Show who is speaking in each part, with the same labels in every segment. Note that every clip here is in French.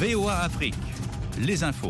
Speaker 1: VOA Afrique, les infos.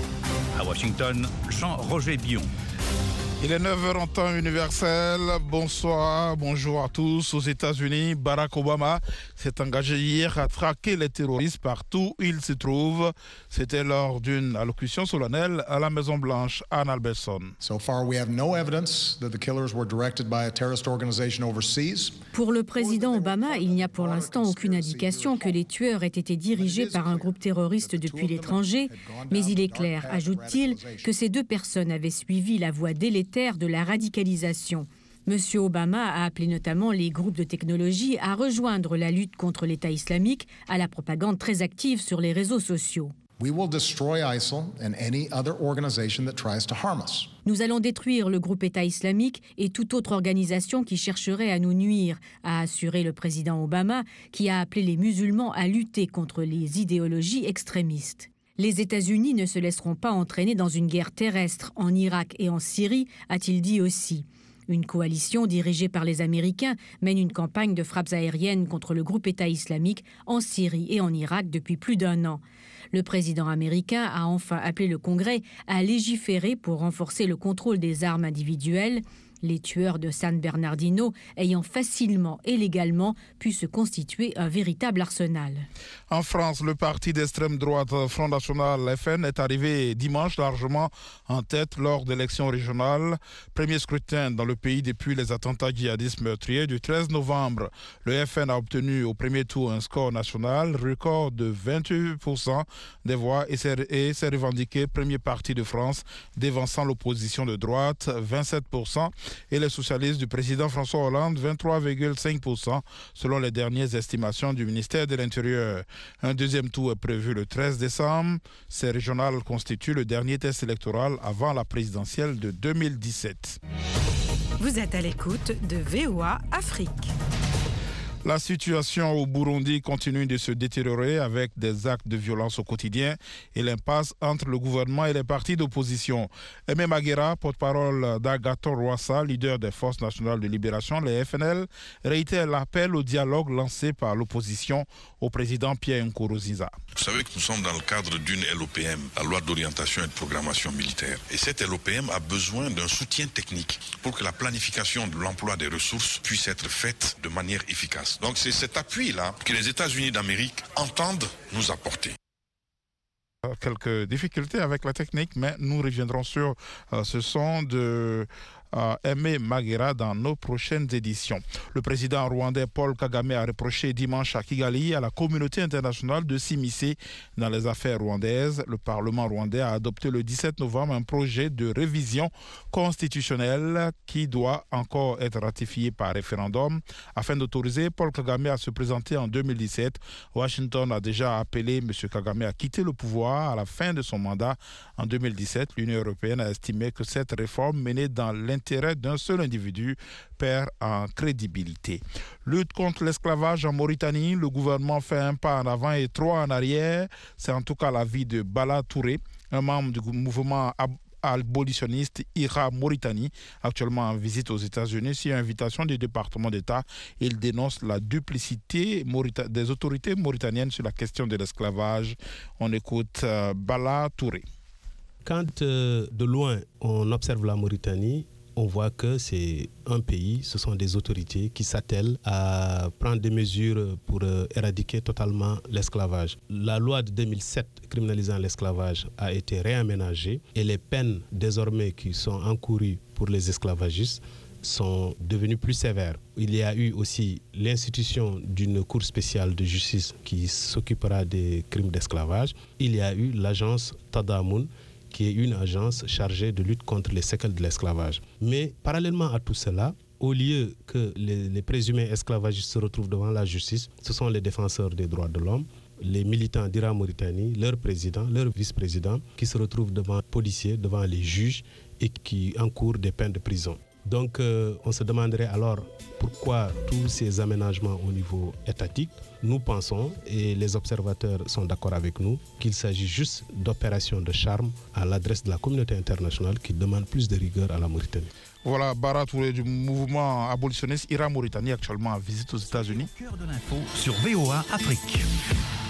Speaker 1: À Washington, Jean-Roger Bion.
Speaker 2: Il est 9h en temps universel. Bonsoir, bonjour à tous. Aux États-Unis, Barack Obama s'est engagé hier à traquer les terroristes partout où ils se trouvent. C'était lors d'une allocution solennelle à la Maison-Blanche, Ann Alberson.
Speaker 3: So far, we have no evidence that the killers were directed by a terrorist organization overseas.
Speaker 4: Pour le président Obama, il n'y a pour l'instant aucune indication que les tueurs aient été dirigés par un groupe terroriste depuis l'étranger, mais il est clair, ajoute-t-il, que ces deux personnes avaient suivi la voie délétère de la radicalisation. Monsieur Obama a appelé notamment les groupes de technologie à rejoindre la lutte contre l'État islamique à la propagande très active sur les réseaux sociaux.
Speaker 3: We will destroy ISIL and any other organization that tries to harm us.
Speaker 4: Nous allons détruire le groupe État islamique et toute autre organisation qui chercherait à nous nuire, a assuré le président Obama, qui a appelé les musulmans à lutter contre les idéologies extrémistes. Les États-Unis ne se laisseront pas entraîner dans une guerre terrestre en Irak et en Syrie, a-t-il dit aussi. Une coalition dirigée par les Américains mène une campagne de frappes aériennes contre le groupe État islamique en Syrie et en Irak depuis plus d'1 an. Le président américain a enfin appelé le Congrès à légiférer pour renforcer le contrôle des armes individuelles, les tueurs de San Bernardino ayant facilement et légalement pu se constituer un véritable arsenal.
Speaker 2: En France, le parti d'extrême droite Front National FN est arrivé dimanche largement en tête lors d'élections régionales. Premier scrutin dans le pays depuis les attentats djihadistes meurtriers du 13 novembre. Le FN a obtenu au premier tour un score national, record de 28% des voix et s'est revendiqué premier parti de France, dévançant l'opposition de droite, 27%. Et les socialistes du président François Hollande, 23,5% selon les dernières estimations du ministère de l'Intérieur. Un deuxième tour est prévu le 13 décembre. Ces régionales constituent le dernier test électoral avant la présidentielle de 2017.
Speaker 5: Vous êtes à l'écoute de VOA Afrique.
Speaker 2: La situation au Burundi continue de se détériorer avec des actes de violence au quotidien et l'impasse entre le gouvernement et les partis d'opposition. Aimé Magera, porte-parole d'Agathon Rwasa, leader des Forces nationales de libération, les FNL, réitère l'appel au dialogue lancé par l'opposition au président Pierre Nkurunziza.
Speaker 6: Vous savez que nous sommes dans le cadre d'une LOPM, la loi d'orientation et de programmation militaire. Et cette LOPM a besoin d'un soutien technique pour que la planification de l'emploi des ressources puisse être faite de manière efficace. Donc c'est cet appui-là que les États-Unis d'Amérique entendent nous apporter.
Speaker 2: Quelques difficultés avec la technique, mais nous reviendrons sur ce son de Aimé Magera dans nos prochaines éditions. Le président rwandais Paul Kagame a reproché dimanche à Kigali à la communauté internationale de s'immiscer dans les affaires rwandaises. Le Parlement rwandais a adopté le 17 novembre un projet de révision constitutionnelle qui doit encore être ratifié par référendum. Afin d'autoriser Paul Kagame à se présenter en 2017, Washington a déjà appelé M. Kagame à quitter le pouvoir à la fin de son mandat en 2017. L'Union européenne a estimé que cette réforme menée dans l'intérêt d'un seul individu perd en crédibilité. Lutte contre l'esclavage en Mauritanie, le gouvernement fait un pas en avant et 3 en arrière. C'est en tout cas l'avis de Bala Touré, un membre du mouvement abolitionniste IRA Mauritanie, actuellement en visite aux États-Unis. Sur invitation du département d'État, il dénonce la duplicité des autorités mauritaniennes sur la question de l'esclavage. On écoute Bala Touré.
Speaker 7: Quand de loin on observe la Mauritanie, on voit que c'est un pays, ce sont des autorités qui s'attellent à prendre des mesures pour éradiquer totalement l'esclavage. La loi de 2007 criminalisant l'esclavage a été réaménagée et les peines désormais qui sont encourues pour les esclavagistes sont devenues plus sévères. Il y a eu aussi l'institution d'une cour spéciale de justice qui s'occupera des crimes d'esclavage. Il y a eu l'agence Tadamoun, qui est une agence chargée de lutte contre les séquelles de l'esclavage. Mais parallèlement à tout cela, au lieu que les présumés esclavagistes se retrouvent devant la justice, ce sont les défenseurs des droits de l'homme, les militants d'IRA Mauritanie, leur président, leur vice-président, qui se retrouvent devant les policiers, devant les juges et qui encourent des peines de prison. Donc on se demanderait alors pourquoi tous ces aménagements au niveau étatique. Nous pensons, et les observateurs sont d'accord avec nous, qu'il s'agit juste d'opérations de charme à l'adresse de la communauté internationale qui demande plus de rigueur à la Mauritanie.
Speaker 2: Voilà, Bara Touré du mouvement abolitionniste IRA Mauritanie, actuellement en visite aux États-Unis.
Speaker 1: Cœur de l'info sur VOA Afrique.